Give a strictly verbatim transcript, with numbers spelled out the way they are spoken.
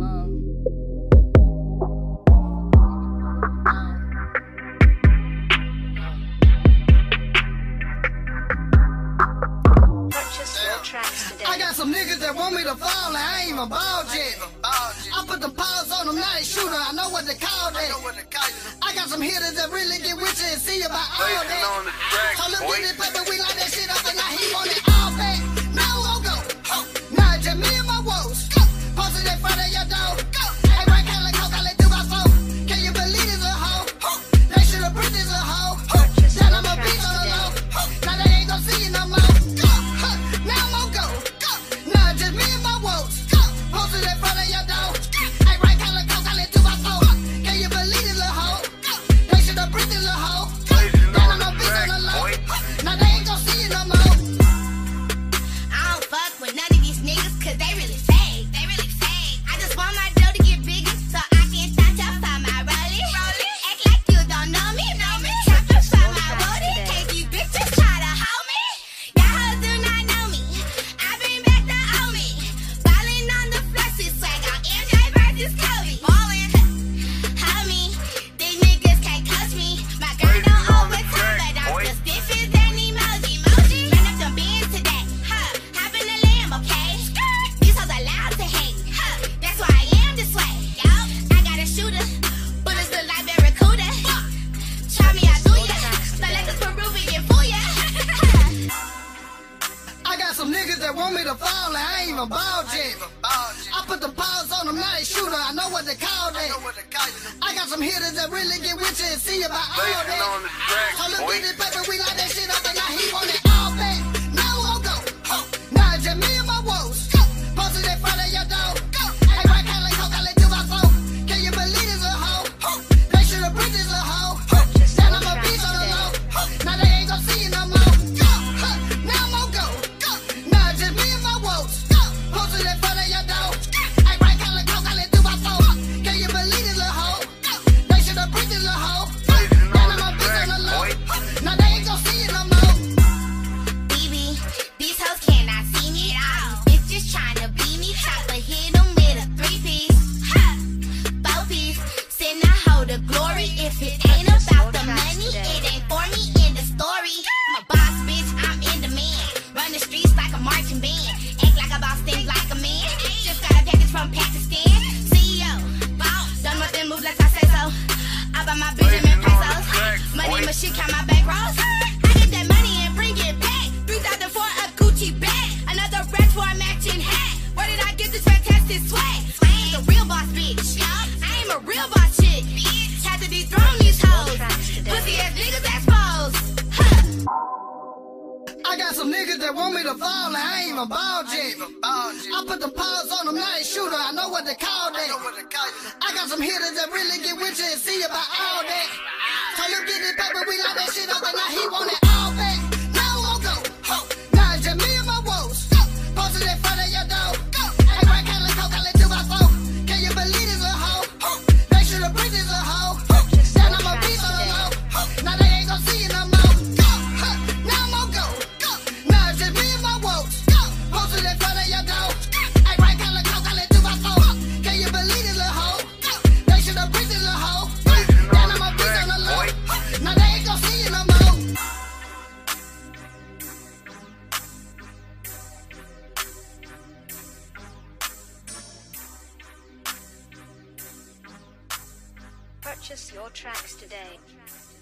I got some niggas that want me to fall, and I ain't even balled yet. I put the paws on them, now they shooter, I know what they call that. I got some hitters that really get with you and see about all that. So look at this paper, we light that shit up, and now he want it all back. Now I'll go. Now just me and my woes. Posted in front of your door. Hey, right, Cali, coke, I let do my phone. Can you believe this a hoe? They should have put this a hoe. Now I'm a bitch on the low. Now they ain't gon' see you no more. Now I'm gon' go. Now just me and my woes. Posted in front of your door. Hey, right, Cali, coke, I let do my phone. Can you believe this a hoe? They should have put this a hoe. Now I'm a bitch on the low. Now they ain't gon' see you no more. I don't fuck with none of these niggas, cause they really fake. They really fake. I just want my dough to get bigger, so I can touch up for my rollie. Act like you don't know me, know me. Chop up for my rollie. Cause these bitches try to hold me. Y'all hoes do not know me. I bring back the old me. Ballin' on the floor, shit swag on M J versus Kobe. Ballin', hold me. These niggas can't coach me. My girl don't overtime, but I'm just different than emoji. Emoji. Ran up them bands today. Huh. Hop in the lamb, okay? These hoes allowed to hate. Huh. That's why I am this way. Yo. I got a shooter. Bullets look like Barracuda. Try me, I do ya. So let this Peruvian fool ya. I got some niggas that want me to fall, and I ain't even balled yet. I put the paws on them, now they shooter, I know what they call that. I got some hitters that really get with you and see about all that. So look at this paper, we light that shit up, and now he want it all back. Now I'll go. Now just me and my woes. Posted in front of your door. Hey, right, Cali, coke, I let do my phone. Can you believe this a hoe? They should have put this a hoe. Now I'm a bitch on the low. Now they ain't gon' see you no more. Now I'm gon' go. Now just me and my woes. Posted in front of your door. Hey, right, Cali, coke, I let do my phone. Can you believe this a hoe? They should have put this a hoe. Now I'm a bitch on the low. Now they ain't gon' see you no more. B B, these hoes cannot see me at all. Bitches tryna be me. Chopper hit them with a three-piece. Huh. Four-piece. Send a hoe to glory. If it ain't about the money, it ain't for me in the story. I'm a boss, bitch. I'm in demand. Run the streets like a marching band. Act like a boss, think like a man. Just got a package from Pakistan. C E O. Boss. Done nothing, move like I say so. I buy my Benjamin pesos. Money machine, count my bank rolls. I get that money and bring it back. three thousand for a Gucci bag. Another red for a matching hat. Where did I get this fantastic swag? I ain't a real boss, bitch. I ain't a real boss chick. Had to dethrone these hoes. Pussy ass niggas exposed. Huh. I got some niggas that want me to fall, and I ain't even balled yet. I put the paws on them, now they shooter, I know what they call that. I got some hitters that really get with you and see about all that. So look at this paper, we light that shit up, and now he want it all back. Now I'll go. Now just me and my woes. Posted in front of your door. Hey, right, Cali, coke, I let do my phone. Can you believe this a hoe? They should have put this a hoe. Now I'm a bitch on the low. Now they ain't gon' see you no more. Now I'm gon' go. Now just me and my woes. Posted in front of your door. Hey, right, Cali, coke, I let do my phone. Can you believe this a hoe? They should have put this a hoe. Now I'm a bitch on the low. Now they ain't gon' see you no more. Purchase your tracks today.